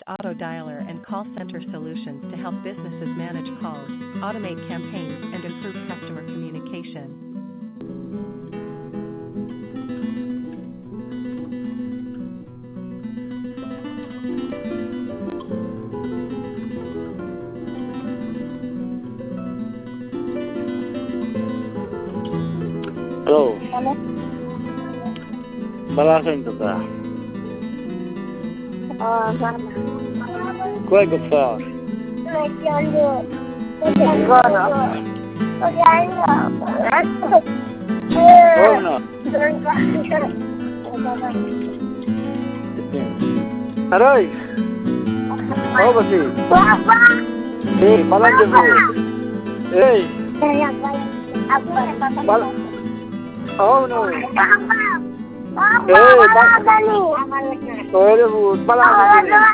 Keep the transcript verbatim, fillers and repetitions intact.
auto dialer and call center solutions to help businesses manage calls, automate campaigns, and improve customer communication. Hello. Hello. Malaking to ka. Oh, mama. Kuya ka pa. Oh no. Aroy. Oh basi. Papa. Eh, malang jago. Eh. Mal. Oh no. Papa. Papa. Eh, Papa. Oh, malang jago.